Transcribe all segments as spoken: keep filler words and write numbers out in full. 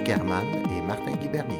Herman et Martin Guibernier.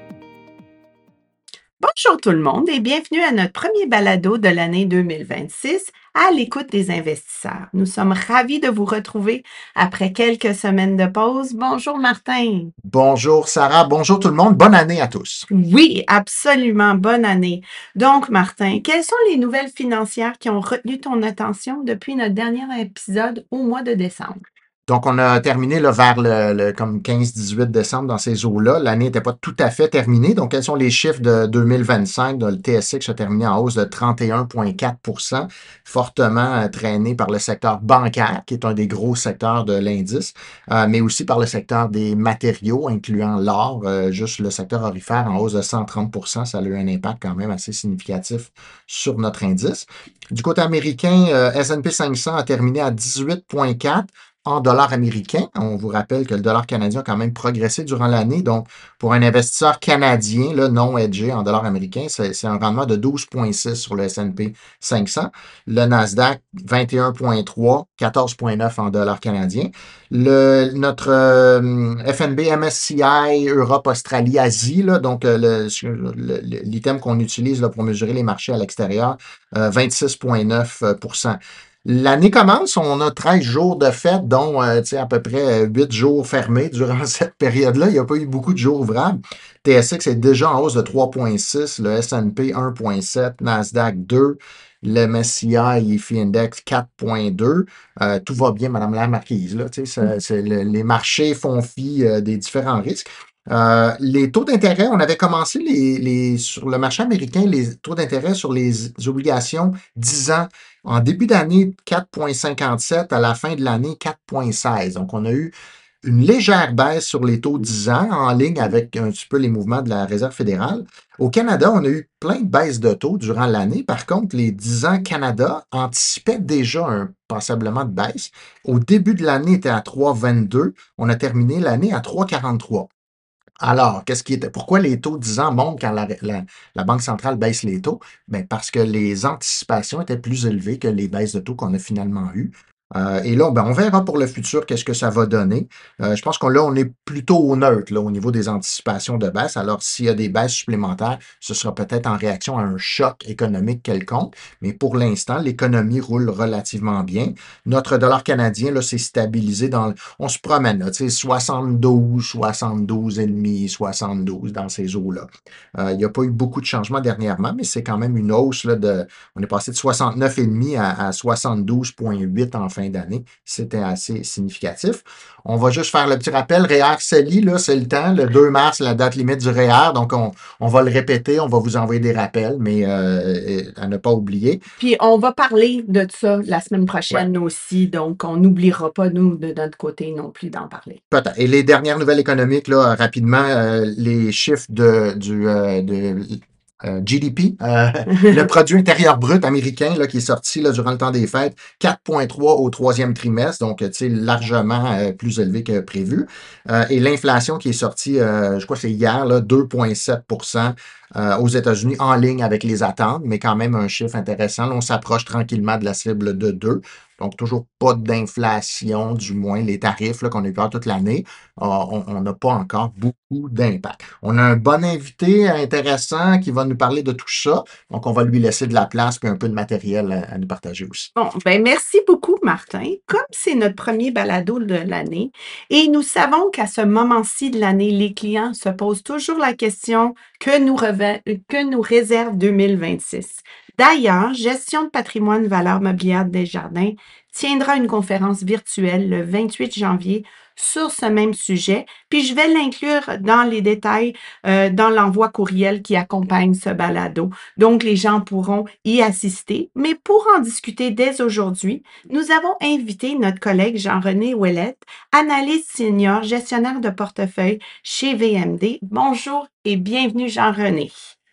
Bonjour tout le monde et bienvenue à notre premier balado de l'année deux mille vingt-six à l'écoute des investisseurs. Nous sommes ravis de vous retrouver après quelques semaines de pause. Bonjour Martin. Bonjour Sarah, bonjour tout le monde, bonne année à tous. Oui, absolument, bonne année. Donc Martin, quelles sont les nouvelles financières qui ont retenu ton attention depuis notre dernier épisode au mois de décembre? Donc, on a terminé là, vers le, le comme quinze dix-huit décembre dans ces eaux-là. L'année n'était pas tout à fait terminée. Donc, quels sont les chiffres de deux mille vingt-cinq? Le T S X a terminé en hausse de trente et un virgule quatre pour cent, fortement euh, traîné par le secteur bancaire, qui est un des gros secteurs de l'indice, euh, mais aussi par le secteur des matériaux, incluant l'or. Euh, juste le secteur aurifère en hausse de cent trente pour cent. Ça a eu un impact quand même assez significatif sur notre indice. Du côté américain, euh, S and P cinq cents a terminé à dix-huit virgule quatre en dollars américains. On vous rappelle que le dollar canadien a quand même progressé durant l'année. Donc, pour un investisseur canadien, là, non hedgé en dollars américains, c'est, c'est un rendement de douze virgule six sur le S and P cinq cents. Le Nasdaq, vingt et un virgule trois, quatorze virgule neuf en dollars canadiens. Le, notre euh, F N B M S C I Europe, Australie, Asie, là, donc euh, le, le, l'item qu'on utilise là, pour mesurer les marchés à l'extérieur, euh, vingt-six virgule neuf pour cent. L'année commence, on a treize jours de fête, dont euh, à peu près huit jours fermés durant cette période-là. Il n'y a pas eu beaucoup de jours ouvrables. T S X est déjà en hausse de trois virgule six, le S and P un virgule sept, Nasdaq deux, le M S C I I F I Index quatre virgule deux. Euh, tout va bien, Madame la Marquise. Là, ça, c'est le, les marchés font fi euh, des différents risques. Euh, les taux d'intérêt, on avait commencé les, les, sur le marché américain, les taux d'intérêt sur les obligations dix ans en début d'année, quatre virgule cinquante-sept, à la fin de l'année, quatre virgule seize. Donc, on a eu une légère baisse sur les taux dix ans, en ligne avec un petit peu les mouvements de la Réserve fédérale. Au Canada, on a eu plein de baisses de taux durant l'année. Par contre, les dix ans Canada anticipaient déjà un passablement de baisse. Au début de l'année, était à trois virgule vingt-deux. On a terminé l'année à trois virgule quarante-trois. Alors, qu'est-ce qui était, pourquoi les taux dix ans montent quand la, la, la Banque centrale baisse les taux? Bien, parce que les anticipations étaient plus élevées que les baisses de taux qu'on a finalement eues. Euh, et là, ben, on verra pour le futur qu'est-ce que ça va donner. Euh, je pense qu'on là, on est plutôt au neutre là, au niveau des anticipations de baisse. Alors, s'il y a des baisses supplémentaires, ce sera peut-être en réaction à un choc économique quelconque. Mais pour l'instant, l'économie roule relativement bien. Notre dollar canadien là, s'est stabilisé dans. On se promène, là, tu sais, soixante-douze, soixante-douze et demi, soixante-douze dans ces eaux-là. Euh, il n'y a pas eu beaucoup de changements dernièrement, mais c'est quand même une hausse là, de. On est passé de soixante-neuf virgule cinq à, à soixante-douze virgule huit en fin d'année. C'était assez significatif. On va juste faire le petit rappel. R E E R C E L I, là, c'est le temps. Le deux mars, la date limite du R E E R. Donc, on, on va le répéter. On va vous envoyer des rappels, mais euh, à ne pas oublier. Puis, on va parler de ça la semaine Ouais. prochaine aussi. Donc, on n'oubliera pas, nous, de notre côté non plus, d'en parler. Peut-être. Et les dernières nouvelles économiques, là, rapidement, euh, les chiffres de, du, euh, de euh, G D P, euh, le produit intérieur brut américain là, qui est sorti là, durant le temps des fêtes, quatre virgule trois au troisième trimestre, donc largement euh, plus élevé que prévu. Euh, et l'inflation qui est sortie, euh, je crois que c'est hier, là, deux virgule sept pour cent euh, aux États-Unis, en ligne avec les attentes, mais quand même un chiffre intéressant. Là, on s'approche tranquillement de la cible de deux. Donc, toujours pas d'inflation, du moins les tarifs là, qu'on a eu peur toute l'année. Euh, on n'a pas encore beaucoup d'impact. On a un bon invité intéressant qui va nous parler de tout ça. Donc, on va lui laisser de la place et un peu de matériel à, à nous partager aussi. Bon, ben merci beaucoup, Martin. Comme c'est notre premier balado de l'année, et nous savons qu'à ce moment-ci de l'année, les clients se posent toujours la question que nous, reve- que nous réserve deux mille vingt-six. D'ailleurs, Gestion de patrimoine valeur mobilière Desjardins tiendra une conférence virtuelle le vingt-huit janvier sur ce même sujet, puis je vais l'inclure dans les détails euh, dans l'envoi courriel qui accompagne ce balado. Donc, les gens pourront y assister. Mais pour en discuter dès aujourd'hui, nous avons invité notre collègue Jean-René Ouellette, analyste senior, gestionnaire de portefeuille chez V M D. Bonjour et bienvenue, Jean-René.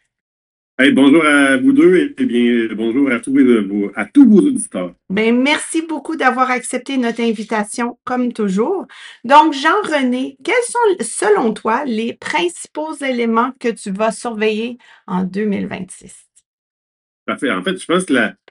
Hey, bonjour à vous deux et bien bonjour à tous, vos, à tous vos auditeurs. Bien, merci beaucoup d'avoir accepté notre invitation, comme toujours. Donc, Jean-René, quels sont, selon toi, les principaux éléments que tu vas surveiller en deux mille vingt-six? Parfait. En fait, je pense que la,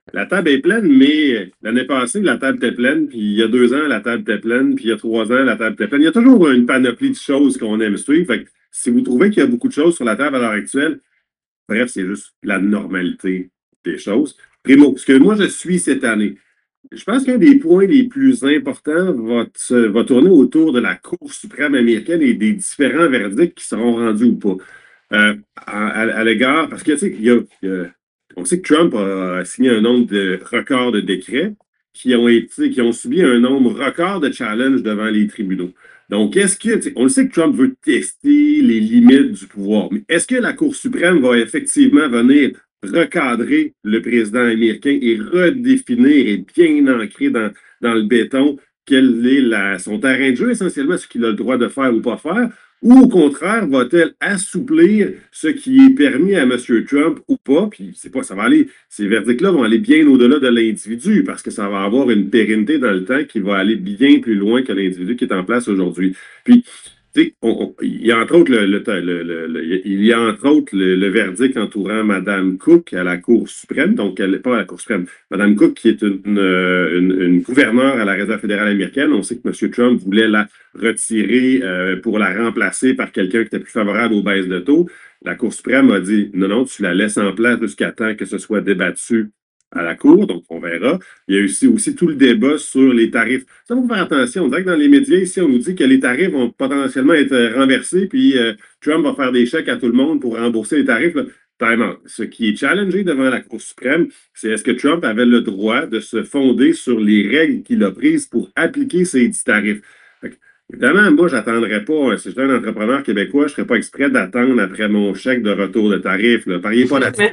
La table est pleine, mais l'année passée, la table était pleine, puis il y a deux ans, la table était pleine, puis il y a trois ans, la table était pleine. Il y a toujours une panoplie de choses qu'on aime suivre. Fait que si vous trouvez qu'il y a beaucoup de choses sur la table à l'heure actuelle, bref, c'est juste la normalité des choses. Primo, ce que moi je suis cette année, je pense qu'un des points les plus importants va, se- va tourner autour de la Cour suprême américaine et des différents verdicts qui seront rendus ou pas. Euh, à, à- à l'égard, parce que tu sais, il y a- il y a- on sait que Trump a signé un nombre de records de décrets qui ont été, qui ont subi un nombre record de challenges devant les tribunaux. Donc, est-ce que, tu sais, on le sait que Trump veut tester les limites du pouvoir, mais est-ce que la Cour suprême va effectivement venir recadrer le président américain et redéfinir et bien ancrer dans, dans le béton quel est la, son terrain de jeu, essentiellement ce qu'il a le droit de faire ou pas faire, ou au contraire, va-t-elle assouplir ce qui est permis à M. Trump ou pas? Puis c'est pas, ça va aller, ces verdicts-là vont aller bien au-delà de l'individu parce que ça va avoir une pérennité dans le temps qui va aller bien plus loin que l'individu qui est en place aujourd'hui. Puis tu sais, on- on- il y a entre autres le, le- le- le- le- il y a entre autres le, le verdict entourant Mme Cook à la Cour suprême, donc elle n'est pas à la Cour suprême. Mme Cook, qui est une, euh, une, une gouverneure à la Réserve fédérale américaine, on sait que M. Trump voulait la retirer euh, pour la remplacer par quelqu'un qui était plus favorable aux baisses de taux. La Cour suprême a dit non, non, tu la laisses en place jusqu'à temps que ce soit débattu à la Cour, donc on verra. Il y a aussi, aussi tout le débat sur les tarifs. Ça, il faut faire attention. On dirait que dans les médias, ici, on nous dit que les tarifs vont potentiellement être euh, renversés, puis euh, Trump va faire des chèques à tout le monde pour rembourser les tarifs. Là. Time out. Ce qui est challengé devant la Cour suprême, c'est est-ce que Trump avait le droit de se fonder sur les règles qu'il a prises pour appliquer ces dix tarifs. Fait que, évidemment, moi, je n'attendrais pas, si j'étais un entrepreneur québécois, je ne serais pas exprès d'attendre après mon chèque de retour de tarifs. Là. Pariez pas là-dessus.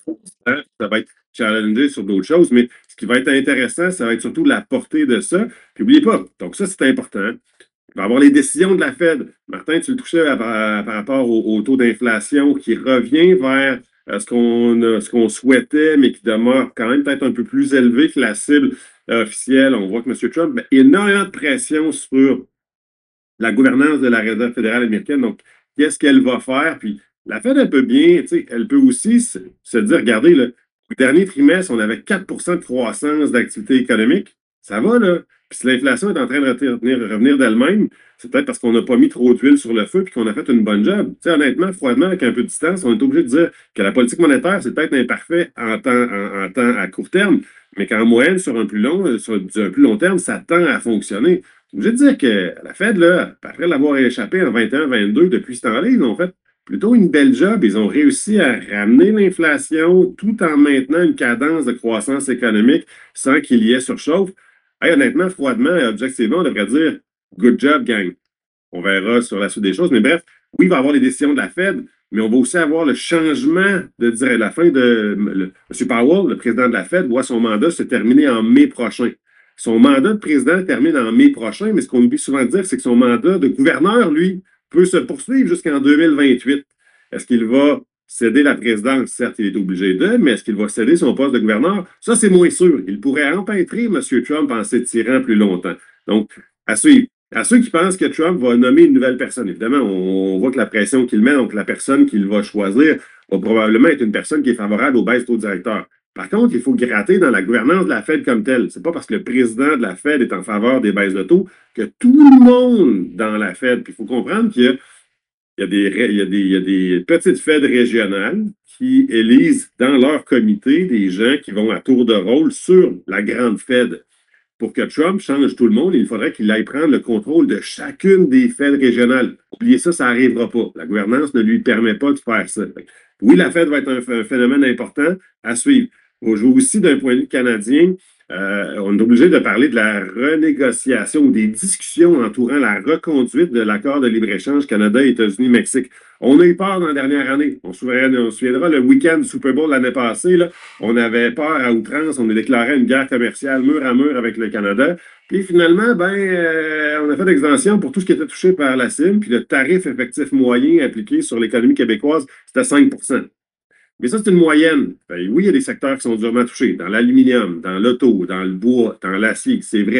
Ça va être challengé sur d'autres choses, mais ce qui va être intéressant, ça va être surtout la portée de ça. Puis n'oubliez pas, donc ça, c'est important. Il va y avoir les décisions de la Fed. Martin, tu le touchais à- à- par rapport au, au taux d'inflation qui revient vers euh, ce qu'on a- ce qu'on souhaitait, mais qui demeure quand même peut-être un peu plus élevé que la cible euh, officielle. On voit que M. Trump met énormément de pression sur la gouvernance de la Réserve fédérale américaine. Donc, qu'est-ce qu'elle va faire? Puis la Fed, elle peut bien, tu sais, elle peut aussi se, se dire, regardez, là, au dernier trimestre, on avait quatre pour cent de croissance d'activité économique. Ça va, là. Puis si l'inflation est en train de revenir, revenir d'elle-même, c'est peut-être parce qu'on n'a pas mis trop d'huile sur le feu puis qu'on a fait une bonne job. Tu sais, honnêtement, froidement, avec un peu de distance, on est obligé de dire que la politique monétaire, c'est peut-être imparfait en temps, en, en temps à court terme, mais qu'en moyenne, sur un plus long, sur un plus long terme, ça tend à fonctionner. Je veux dire que la Fed, là, après l'avoir échappé en vingt et un vingt-deux, depuis ce temps-là, ils ont fait plutôt une belle job. Ils ont réussi à ramener l'inflation tout en maintenant une cadence de croissance économique sans qu'il y ait surchauffe. Hey, honnêtement, froidement et objectivement, on devrait dire good job, gang. On verra sur la suite des choses. Mais bref, oui, il va y avoir les décisions de la Fed, mais on va aussi avoir le changement de dire la fin de le, M. Powell, le président de la Fed, voit son mandat se terminer en mai prochain. Son mandat de président termine en mai prochain, mais ce qu'on oublie souvent de dire, c'est que son mandat de gouverneur, lui, peut se poursuivre jusqu'en deux mille vingt-huit. Est-ce qu'il va céder la présidence? Certes, il est obligé de, mais est-ce qu'il va céder son poste de gouverneur? Ça, c'est moins sûr. Il pourrait empêtrer M. Trump en s'étirant plus longtemps. Donc, à suivre. À ceux qui pensent que Trump va nommer une nouvelle personne, évidemment, on voit que la pression qu'il met, donc la personne qu'il va choisir, va probablement être une personne qui est favorable aux baisses taux directeurs. Par contre, il faut gratter dans la gouvernance de la Fed comme telle. C'est pas parce que le président de la Fed est en faveur des baisses de taux que tout le monde dans la Fed. Puis il faut comprendre qu'il y a, il y a des, il y a des, il y a des petites Fed régionales qui élisent dans leur comité des gens qui vont à tour de rôle sur la grande Fed. Pour que Trump change tout le monde, il faudrait qu'il aille prendre le contrôle de chacune des Fed régionales. Oubliez ça, ça n'arrivera pas. La gouvernance ne lui permet pas de faire ça. Oui, la Fed va être un, un phénomène important à suivre. Je vois aussi d'un point de vue canadien, euh, on est obligé de parler de la renégociation ou des discussions entourant la reconduite de l'accord de libre-échange Canada-États-Unis-Mexique. On a eu peur dans la dernière année. On se souviendra, on se souviendra le week-end du Super Bowl l'année passée, là, on avait peur à outrance, on a déclaré une guerre commerciale mur à mur avec le Canada. Puis finalement, ben, euh, on a fait d'exemption pour tout ce qui était touché par la cible, puis le tarif effectif moyen appliqué sur l'économie québécoise, c'était cinq pour cent. Mais ça, c'est une moyenne. Ben, oui, il y a des secteurs qui sont durement touchés, dans l'aluminium, dans l'auto, dans le bois, dans l'acier, c'est vrai.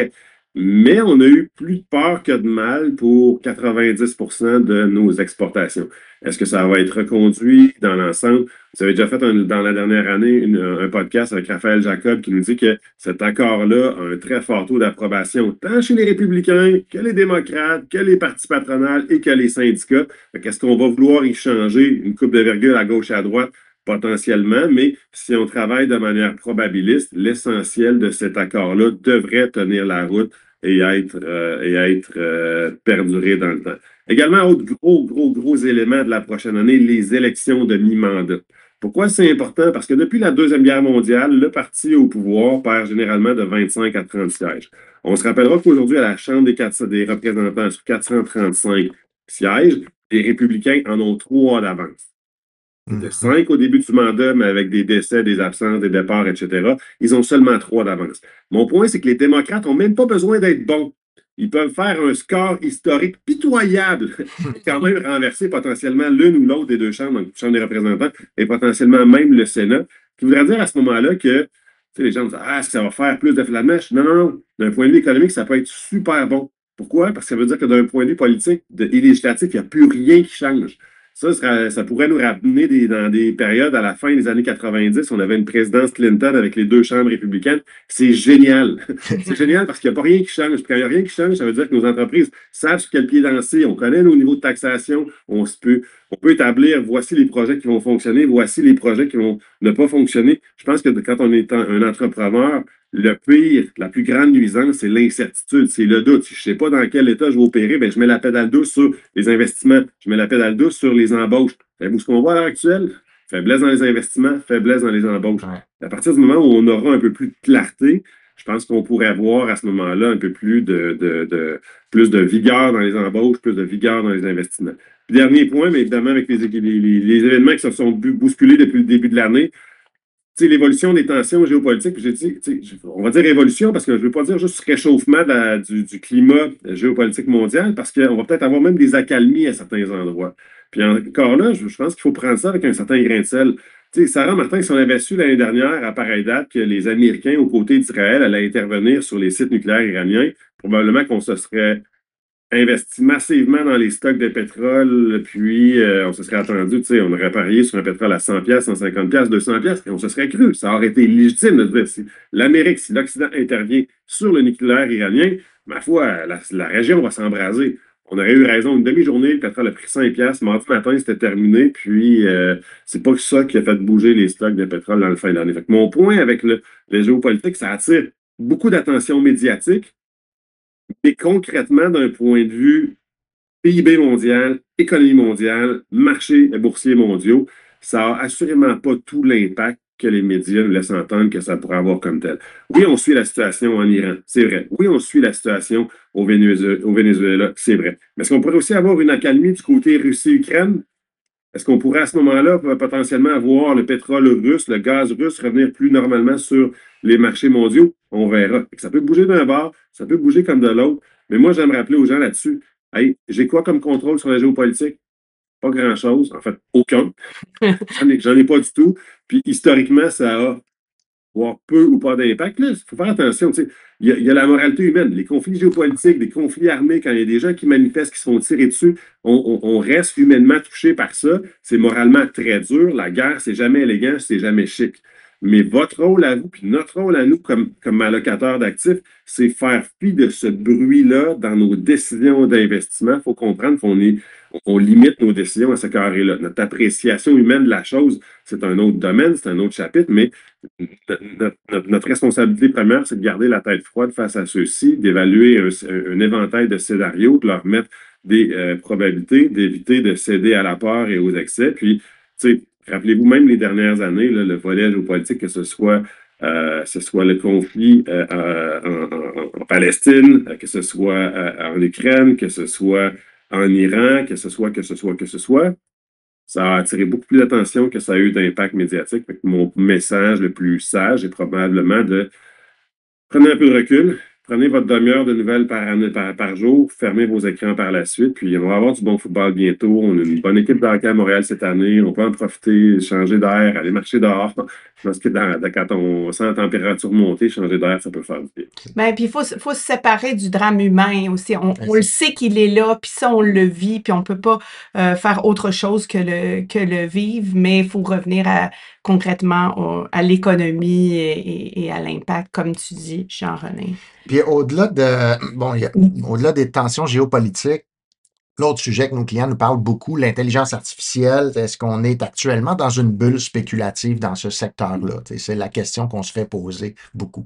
Mais on a eu plus de peur que de mal pour quatre-vingt-dix pour cent de nos exportations. Est-ce que ça va être reconduit dans l'ensemble? Vous avez déjà fait un- dans la dernière année une- un podcast avec Raphaël Jacob qui nous dit que cet accord-là a un très fort taux d'approbation, tant chez les républicains que les démocrates, que les partis patronales et que les syndicats. Est-ce qu'on va vouloir y changer une coupe de virgule à gauche et à droite? Potentiellement, mais si on travaille de manière probabiliste, l'essentiel de cet accord-là devrait tenir la route et être, euh, et être euh, perduré dans le temps. Également, autre gros, gros, gros élément de la prochaine année, les élections de mi-mandat. Pourquoi c'est important? Parce que depuis la Deuxième Guerre mondiale, le parti au pouvoir perd généralement de vingt-cinq à trente sièges. On se rappellera qu'aujourd'hui, à la Chambre des, quatre- des représentants, sur quatre cent trente-cinq sièges, les républicains en ont trois d'avance. C'était Mhm. cinq au début du mandat, mais avec des décès, des absences, des départs, et cetera. Ils ont seulement trois d'avance. Mon point, c'est que les démocrates n'ont même pas besoin d'être bons. Ils peuvent faire un score historique pitoyable et quand même renverser potentiellement l'une ou l'autre des deux chambres, donc la Chambre des représentants et potentiellement même le Sénat, qui voudrait dire à ce moment-là que tu sais, les gens disent ah, est-ce que ça va faire plus de flamèche? Non, non, non. D'un point de vue économique, ça peut être super bon. Pourquoi? Parce que ça veut dire que d'un point de vue politique de, et législatif, il n'y a plus rien qui change. Ça, ça, ça pourrait nous ramener des, dans des périodes à la fin des années quatre-vingt-dix. On avait une présidence Clinton avec les deux chambres républicaines. C'est génial. C'est génial parce qu'il n'y a pas rien qui change. Puis quand il n'y a rien qui change, ça veut dire que nos entreprises savent sur quel pied danser. On connaît nos niveaux de taxation. On, se peut, on peut établir voici les projets qui vont fonctionner, voici les projets qui vont ne pas fonctionner. Je pense que quand on est un entrepreneur, le pire, la plus grande nuisance, c'est l'incertitude, c'est le doute. Si je ne sais pas dans quel état je vais opérer, ben, je mets la pédale douce sur les investissements, je mets la pédale douce sur les embauches. Savez-vous ce qu'on voit à l'heure actuelle? Faiblesse dans les investissements, faiblesse dans les embauches. Ouais. À partir du moment où on aura un peu plus de clarté, je pense qu'on pourrait avoir à ce moment-là un peu plus de, de, de, plus de vigueur dans les embauches, plus de vigueur dans les investissements. Puis, dernier point, mais évidemment, avec les, les, les, les événements qui se sont bousculés depuis le début de l'année, l'évolution des tensions géopolitiques, j'ai dit, on va dire évolution parce que je ne veux pas dire juste réchauffement de la, du, du, climat géopolitique mondial parce qu'on va peut-être avoir même des accalmies à certains endroits. Puis encore là, je, je pense qu'il faut prendre ça avec un certain grain de sel. Tu sais, Sarah Martin, si on avait su l'année dernière, à pareille date, que les Américains, aux côtés d'Israël, allaient intervenir sur les sites nucléaires iraniens, probablement qu'on se serait investi massivement dans les stocks de pétrole, puis euh, on se serait attendu, tu sais, on aurait parié sur un pétrole à cent piastres, cent cinquante piastres, deux cents piastres, et on se serait cru. Ça aurait été légitime de dire si l'Amérique, si l'Occident intervient sur le nucléaire iranien, ma foi, la, la région va s'embraser. On aurait eu raison une demi-journée, le pétrole a pris cinq piastres, mardi matin, c'était terminé, puis euh, c'est pas ça qui a fait bouger les stocks de pétrole dans le fin de l'année. Fait que mon point avec le, le géopolitique, ça attire beaucoup d'attention médiatique, et concrètement, d'un point de vue P I B mondial, économie mondiale, marchés boursiers mondiaux, ça n'a assurément pas tout l'impact que les médias nous laissent entendre que ça pourrait avoir comme tel. Oui, on suit la situation en Iran, c'est vrai. Oui, on suit la situation au Venezuela, au Venezuela, c'est vrai. Mais est-ce qu'on pourrait aussi avoir une accalmie du côté Russie-Ukraine? Est-ce qu'on pourrait à ce moment-là potentiellement avoir le pétrole russe, le gaz russe revenir plus normalement sur les marchés mondiaux? On verra. Ça peut bouger d'un bord, ça peut bouger comme de l'autre. Mais moi, j'aime rappeler aux gens là-dessus, hey, j'ai quoi comme contrôle sur la géopolitique? Pas grand-chose. En fait, aucun. J'en ai, j'en ai pas du tout. Puis historiquement, ça a avoir peu ou pas d'impact. Là, il faut faire attention. Il y, a, il y a la moralité humaine, les conflits géopolitiques, des conflits armés, quand il y a des gens qui manifestent, qui se font tirer dessus, on, on, on reste humainement touché par ça. C'est moralement très dur. La guerre, c'est jamais élégant, c'est jamais chic. Mais votre rôle à vous, puis notre rôle à nous comme, comme allocateurs d'actifs, c'est faire fi de ce bruit-là dans nos décisions d'investissement. Il faut comprendre qu'on est, on limite nos décisions à ce carré-là. Notre appréciation humaine de la chose, c'est un autre domaine, c'est un autre chapitre, mais notre, notre, notre responsabilité première, c'est de garder la tête froide face à ceux-ci, d'évaluer un, un, éventail de scénarios, de leur mettre des euh, probabilités, d'éviter de céder à la peur et aux excès. Puis, tu sais, rappelez-vous même les dernières années, là, le volet géopolitique, que ce soit, euh, ce soit le conflit euh, en, en, en, Palestine, que ce soit euh, en Ukraine, que ce soit en Iran, que ce soit, que ce soit, que ce soit, ça a attiré beaucoup plus d'attention que ça a eu d'impact médiatique. Fait que mon message le plus sage est probablement de prendre un peu de recul, prenez votre demi-heure de nouvelles par, année- par, par jour, fermez vos écrans par la suite, puis on va avoir du bon football bientôt. On a une bonne équipe de hockey à Montréal cette année. On peut en profiter, changer d'air, aller marcher dehors. Je pense que dans- dans- quand on sent la température monter, changer d'air, ça peut faire du bien. Ben, puis il faut, se- faut se séparer du drame humain aussi. On, Ouais, on le c'est- sait qu'il est là, puis ça, on le vit, puis on peut pas euh, faire autre chose que le, que le vivre, mais il faut revenir à, concrètement au- à l'économie et, et- et à l'impact, comme tu dis, Jean-René. Puis au-delà de, bon, il y a- au-delà des tensions géopolitiques, l'autre sujet que nos clients nous parlent beaucoup, l'intelligence artificielle, est-ce qu'on est actuellement dans une bulle spéculative dans ce secteur-là? Tu sais, c'est la question qu'on se fait poser beaucoup.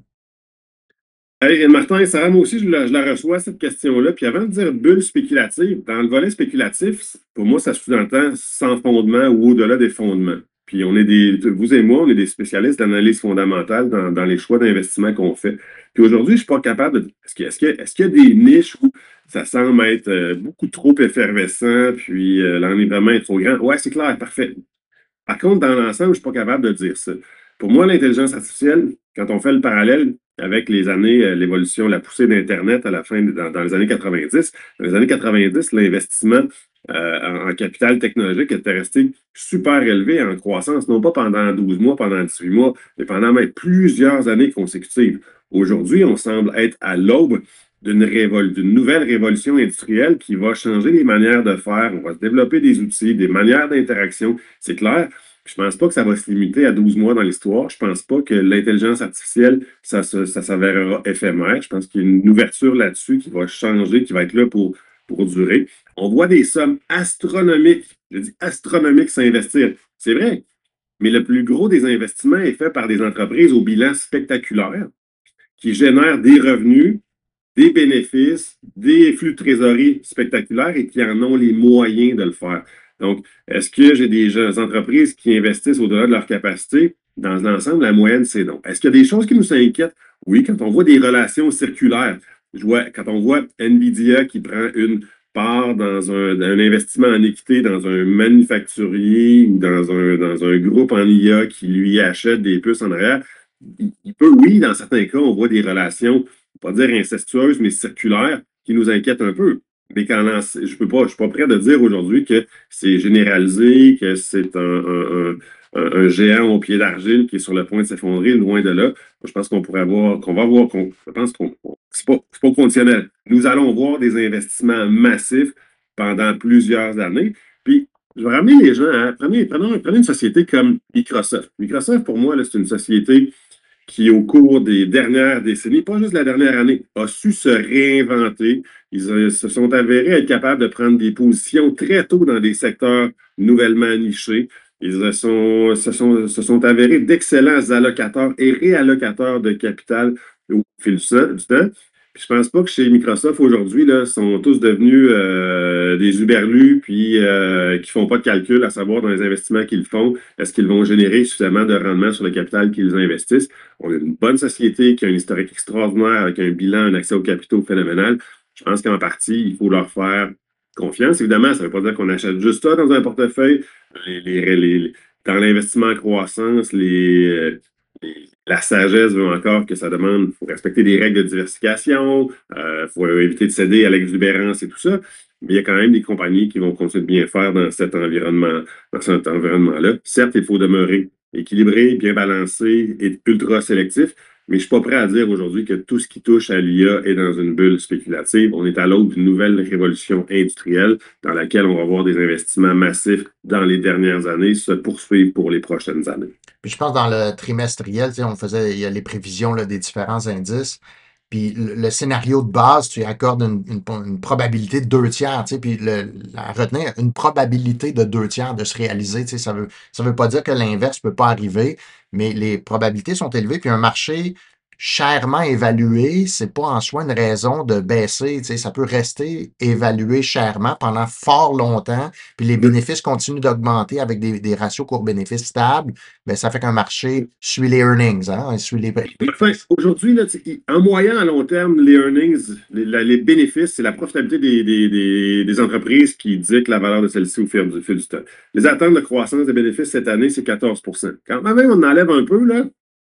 Hey, Martin, Sarah, moi aussi, je la, je la reçois, cette question-là. Puis avant de dire bulle spéculative, dans le volet spéculatif, pour moi, ça sous-entend sans fondement ou au-delà des fondements. Puis on est des, vous et moi, on est des spécialistes d'analyse fondamentale dans, dans les choix d'investissement qu'on fait. Puis aujourd'hui, je ne suis pas capable de. Est-ce qu'il est-ce qu'il y a, est-ce qu'il y a des niches où ça semble être euh, beaucoup trop effervescent, puis euh, l'environnement est trop grand? Ouais, c'est clair, parfait. Par contre, dans l'ensemble, je ne suis pas capable de dire ça. Pour moi, l'intelligence artificielle, quand on fait le parallèle avec les années, euh, l'évolution, la poussée d'Internet à la fin, de- dans, dans les années quatre-vingt-dix, dans les années quatre-vingt-dix, l'investissement euh, en, en capital technologique était resté super élevé en croissance, non pas pendant douze mois, pendant dix-huit mois, mais pendant même plusieurs années consécutives. Aujourd'hui, on semble être à l'aube d'une révol- d'une nouvelle révolution industrielle qui va changer les manières de faire. On va se développer des outils, des manières d'interaction, c'est clair. Je pense pas que ça va se limiter à douze mois dans l'histoire. Je pense pas que l'intelligence artificielle, ça, se- ça s'avérera éphémère. Je pense qu'il y a une ouverture là-dessus qui va changer, qui va être là pour, pour durer. On voit des sommes astronomiques, je dis astronomiques s'investir. C'est vrai, mais le plus gros des investissements est fait par des entreprises au bilan spectaculaire qui génèrent des revenus, des bénéfices, des flux de trésorerie spectaculaires et qui en ont les moyens de le faire. Donc, est-ce que j'ai des jeunes entreprises qui investissent au-delà de leur capacité? Dans l'ensemble, la moyenne, c'est non. Est-ce qu'il y a des choses qui nous inquiètent? Oui, quand on voit des relations circulaires, je vois, quand on voit NVIDIA qui prend une part dans un, un investissement en équité dans un manufacturier ou dans un, dans un groupe en I A qui lui achète des puces en arrière, il, il peut, oui, dans certains cas, on voit des relations pas dire incestueuse, mais circulaire, qui nous inquiète un peu. Mais quand je peux pas, je suis pas prêt de dire aujourd'hui que c'est généralisé, que c'est un, un, un, un géant au pied d'argile qui est sur le point de s'effondrer, loin de là. Je pense qu'on pourrait avoir, qu'on va avoir, qu'on, je pense qu'on, c'est pas, c'est pas conditionnel. Nous allons voir des investissements massifs pendant plusieurs années. Puis, je vais ramener les gens à, prenez, prenez, prenez une société comme Microsoft. Microsoft, pour moi, là, c'est une société qui, au cours des dernières décennies, pas juste la dernière année, a su se réinventer. Ils euh, se sont avérés être capables de prendre des positions très tôt dans des secteurs nouvellement nichés. Ils se sont, se sont, se sont avérés d'excellents allocateurs et réallocateurs de capital au fil du temps. Puis je pense pas que chez Microsoft aujourd'hui, là, sont tous devenus euh, des uberlus puis euh, qui font pas de calcul, à savoir dans les investissements qu'ils font, est-ce qu'ils vont générer suffisamment de rendement sur le capital qu'ils investissent. On a une bonne société qui a un historique extraordinaire avec un bilan, un accès aux capitaux phénoménal. Je pense qu'en partie, il faut leur faire confiance. Évidemment, ça ne veut pas dire qu'on achète juste ça dans un portefeuille. Les, les, les, dans l'investissement en croissance, les, euh, les la sagesse veut encore que ça demande, il faut respecter des règles de diversification, il euh, faut éviter de céder à l'exubérance et tout ça. Mais il y a quand même des compagnies qui vont continuer de bien faire dans cet environnement, dans cet environnement-là. Certes, il faut demeurer équilibré, bien balancé et ultra sélectif, mais je ne suis pas prêt à dire aujourd'hui que tout ce qui touche à l'I A est dans une bulle spéculative. On est à l'aube d'une nouvelle révolution industrielle dans laquelle on va voir des investissements massifs dans les dernières années se poursuivre pour les prochaines années. Puis je pense dans le trimestriel, tu sais, on faisait, il y a les prévisions là, des différents indices. Puis le, le scénario de base, tu y accordes une, une, une probabilité de deux tiers, tu sais, puis le, la retenir, une probabilité de deux tiers de se réaliser, tu sais, ça veut, ça veut pas dire que l'inverse peut pas arriver, mais les probabilités sont élevées, puis un marché chèrement évalué, c'est pas en soi une raison de baisser, tu sais, ça peut rester évalué chèrement pendant fort longtemps, puis les bénéfices continuent d'augmenter avec des, des ratios cours-bénéfices stables, ben ça fait qu'un marché suit les earnings, hein, suit les... Enfin, aujourd'hui, là, en moyen, à long terme, les earnings, les, la- les bénéfices, c'est la profitabilité des, des, des, des entreprises qui dictent la valeur de celle-ci au fil du, fil du temps. Les attentes de croissance des bénéfices cette année, c'est quatorze pour cent. Quand même, on enlève un peu, là,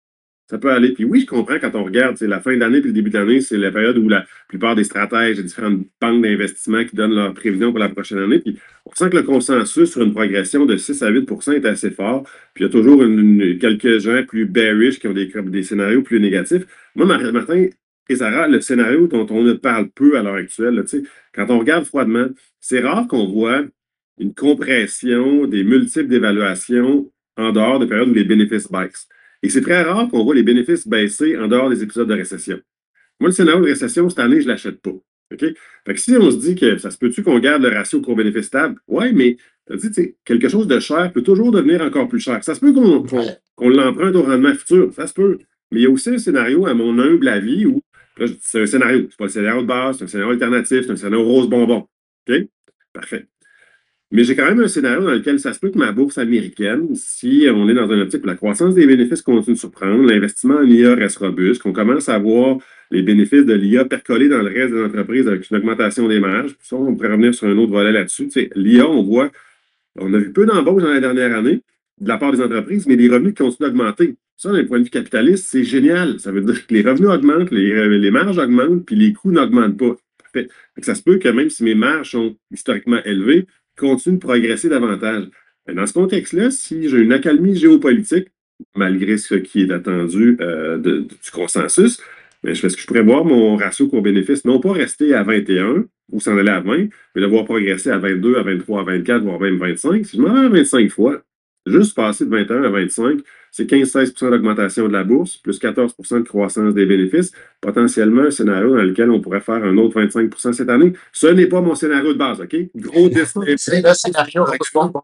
Ça peut aller. Puis oui, je comprends quand on regarde, c'est la fin d'année puis le début de l'année, c'est la période où la plupart des stratèges et différentes banques d'investissement qui donnent leurs prévisions pour la prochaine année. Puis on sent que le consensus sur une progression de six à huit est assez fort. Puis il y a toujours une, une- quelques gens plus bearish qui ont des, des scénarios plus négatifs. Moi, Mar- Martin et Sarah, le scénario dont on ne parle peu à l'heure actuelle, là, tu sais, quand on regarde froidement, c'est rare qu'on voit une compression des multiples d'évaluation en dehors de périodes où les bénéfices baissent. Et c'est très rare qu'on voit les bénéfices baisser en dehors des épisodes de récession. Moi, le scénario de récession, cette année, je ne l'achète pas. OK? Fait que si on se dit que ça se peut-tu qu'on garde le ratio court-bénéfice stable? Oui, mais tu sais, tu sais, quelque chose de cher peut toujours devenir encore plus cher. Ça se peut qu'on qu'on, Ouais. qu'on l'emprunte au rendement futur. Ça se peut. Mais il y a aussi un scénario, à mon humble avis, où là, je dis, c'est un scénario. C'est pas le scénario de base, c'est un scénario alternatif, c'est un scénario rose bonbon. OK? Parfait. Mais j'ai quand même un scénario dans lequel ça se peut que ma bourse américaine, si on est dans une optique où la croissance des bénéfices continue de surprendre, l'investissement en I A reste robuste, qu'on commence à voir les bénéfices de l'I A percoler dans le reste des entreprises avec une augmentation des marges. Puis ça, on pourrait revenir sur un autre volet là-dessus. Tu sais, l'I A, on voit, on a vu peu d'embauches dans la dernière année de la part des entreprises, mais les revenus continuent d'augmenter. Ça, d'un point de vue capitaliste, c'est génial. Ça veut dire que les revenus augmentent, les, les marges augmentent, puis les coûts n'augmentent pas. Parfait. Fait que ça se peut que même si mes marges sont historiquement élevées, continue de progresser davantage. Mais dans ce contexte-là, si j'ai une accalmie géopolitique, malgré ce qui est attendu euh, de- de- du consensus, mais je, est-ce que je pourrais voir mon ratio court-bénéfice non pas rester à vingt et un ou s'en aller à vingt, mais le voir progresser à vingt-deux, à vingt-trois, à vingt-quatre, voire même vingt-cinq. Si je m'en vais à vingt-cinq fois, juste passer de vingt et un à vingt-cinq, c'est quinze à seize d'augmentation de la bourse, plus quatorze de croissance des bénéfices, potentiellement un scénario dans lequel on pourrait faire un autre vingt-cinq cette année. Ce n'est pas mon scénario de base, OK? Gros disclaimer. C'est le scénario rose bonbon.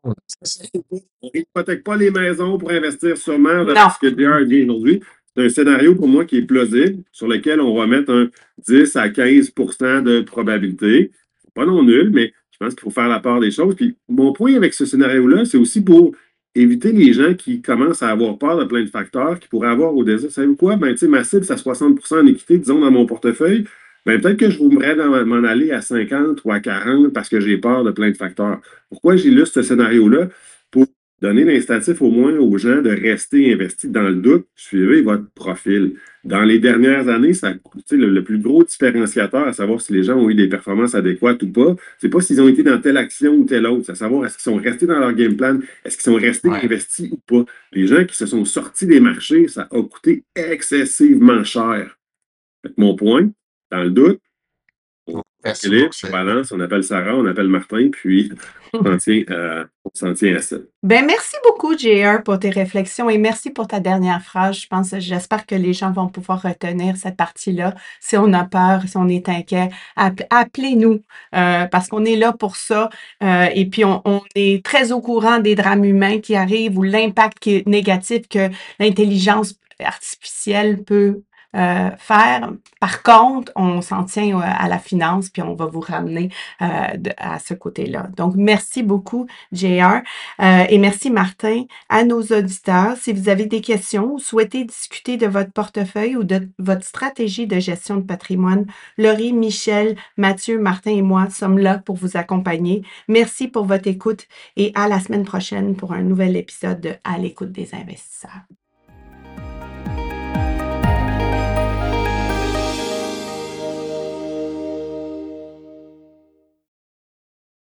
On n'hypothèque pas les maisons pour investir sûrement dans Non. ce que J R dit aujourd'hui. C'est un scénario pour moi qui est plausible, sur lequel on va mettre un dix à quinze de probabilité. Pas non nul, mais je pense qu'il faut faire la part des choses. Puis mon point avec ce scénario-là, c'est aussi pour éviter les gens qui commencent à avoir peur de plein de facteurs, qui pourraient avoir au désir. Savez-vous quoi? Ben, tu sais, ma cible, c'est à soixante en équité, disons, dans mon portefeuille. Ben, peut-être que je voudrais m'en aller à cinquante ou à quarante parce que j'ai peur de plein de facteurs. Pourquoi j'illustre ce scénario-là? Pour donner l'incitatif au moins aux gens de rester investis. Dans le doute, suivez votre profil. Dans les dernières années, ça, le, le plus gros différenciateur à savoir si les gens ont eu des performances adéquates ou pas, c'est pas s'ils ont été dans telle action ou telle autre, c'est à savoir est-ce qu'ils sont restés dans leur game plan, est-ce qu'ils sont restés Ouais. investis ou pas. Les gens qui se sont sortis des marchés, ça a coûté excessivement cher. Fait que mon point, dans le doute, on Merci équilibre, beaucoup. on balance, on appelle Sarah, on appelle Martin, puis on s'en tient, euh, on s'en tient à ça. Ben, merci beaucoup, J R, pour tes réflexions et merci pour ta dernière phrase. Je pense, j'espère que les gens vont pouvoir retenir cette partie-là. Si on a peur, si on est inquiet, app- appelez-nous euh, parce qu'on est là pour ça. Euh, et puis, on, on est très au courant des drames humains qui arrivent ou l'impact qui est négatif que l'intelligence artificielle peut euh, faire. Par contre, on s'en tient euh, à la finance, puis on va vous ramener euh, de- à ce côté-là. Donc, merci beaucoup, J R. Euh, et merci, Martin. À nos auditeurs, si vous avez des questions ou souhaitez discuter de votre portefeuille ou de votre stratégie de gestion de patrimoine, Laurie, Michel, Mathieu, Martin et moi sommes là pour vous accompagner. Merci pour votre écoute et à la semaine prochaine pour un nouvel épisode de À l'écoute des investisseurs.